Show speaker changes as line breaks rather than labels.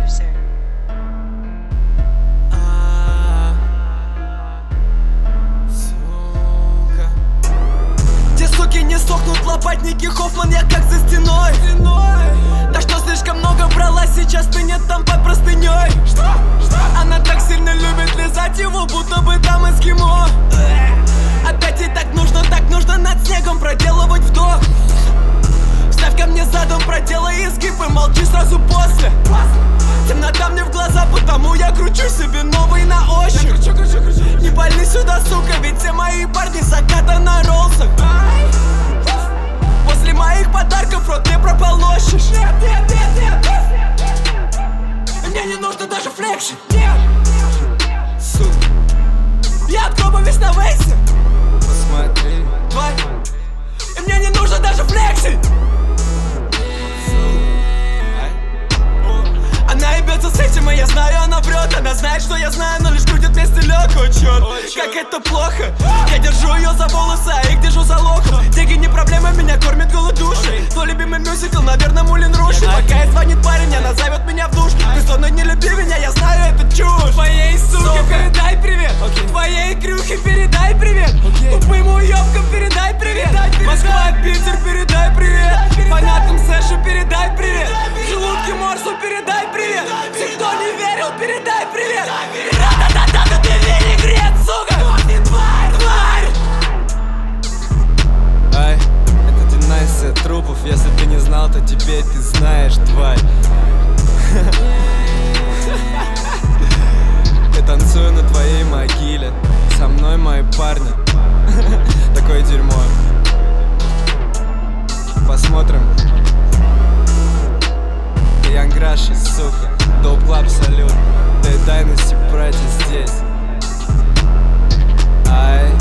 producer.
Сука. Те суки не сохнут, лопатники, Хоффман, я как за стеной. Так что слишком много брала, сейчас ты нет там под простыней. Она так сильно любит лизать его, будто бы там эскимо. Опять ей так нужно над снегом проделывать вдох. Вставь ко мне задом, проделай изгиб и молчи сразу после. Темнота мне в глаза, потому я кручу себе новый на ощупь. Не пали сюда, сука, ведь все мои парни заката на ролсах. После моих подарков рот не прополощешь. Мне не нужно даже флекшн. Сука, я от гроба весь на вейсе.
Посмотри,
Тварь. И мне не нужно даже флексить. Она ебется с этим, и я знаю, она врет. Она знает, что я знаю, но лишь крутит вместе лёг. О, чёрт, как это плохо. Я держу ее за волосы, а их держу за локоть. Деньги не проблема, меня кормит голодушей. Твой любимый мюзикл, наверное, Мулен Руш. Пока ей звонит парень, она зовет меня в душ. Ты словно не люби меня, я знаю, это чушь. Твоей суке передай привет. Твоей крюхе передай привет. Тупым уёбкам передай привет. Москва, Питер, передай привет. Фанатам Сэшу передай привет. Желудки Морсу передай привет. Все, кто не верил, передай привет. Ра-та-та-та, ты винегрет, сука. Тварь.
ай, это династия трупов. Если ты не знал, то теперь ты знаешь, тварь. Я танцую на твоей могиле. Со мной мои парни. Такое дерьмо. Посмотрим. Янграши, сука. Доп Клаб, салют. Дэйв Дайнасти, братья здесь. Ай.